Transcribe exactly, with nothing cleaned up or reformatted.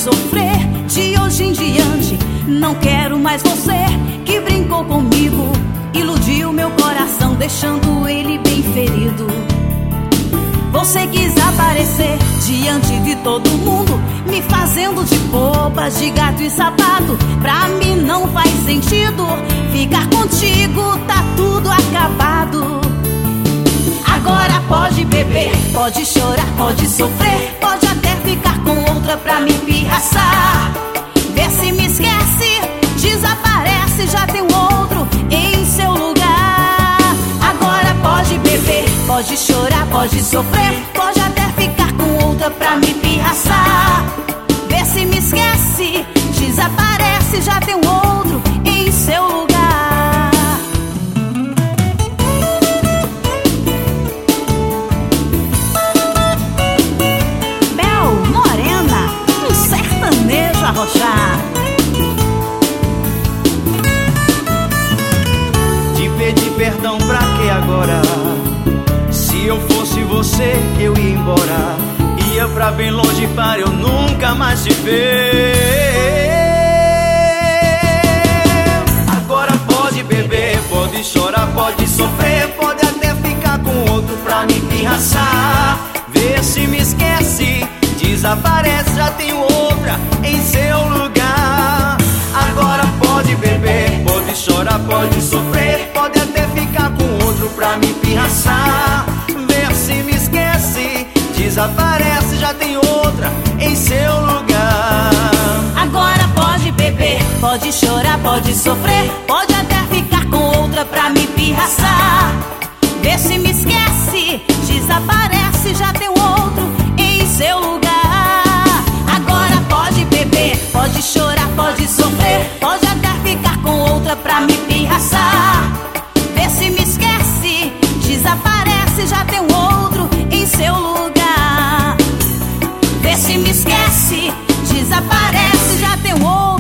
sofrer. De hoje em diante não quero mais você que brincou comigo, iludiu meu coração, deixando ele bem ferido. Você quis aparecer diante de todo mundo, me fazendo de boba, de gato e sapato. Pra mim não faz sentido ficar contigo, tá tudo acabado. Agora pode beber, pode chorar, pode sofrer, pode até ficar com outra pra me pirraçar. Vê se me esquece, desaparece, já tem um outro em seu lugar. Agora pode beber, pode chorar, pode sofrer, pode até ficar com outra pra me pirraçar. Vê se me esquece, desaparece, já tem um outro em seu lugar. Arrochar. Te pedir perdão pra que agora? Se eu fosse você, eu ia embora. Ia pra bem longe para eu nunca mais te ver. Agora pode beber, pode chorar, pode sofrer, pode até ficar com outro pra me pirraçar. Vê se me esquece, desaparece, já tenho outra em seu lugar. Agora pode beber, pode chorar, pode sofrer, pode até ficar com outro pra me pirraçar. Vê se me esquece, desaparece, já tem outra em seu lugar. Agora pode beber, pode chorar, pode sofrer, pode até ficar com outra pra me pirraçar. Vê se me esquece, desaparece, já tem outro em seu lugar. Pode chorar, pode sofrer, pode até ficar com outra pra me pirraçar. Vê se me esquece, desaparece, já tem um outro em seu lugar. Vê se me esquece, desaparece, já tem um outro.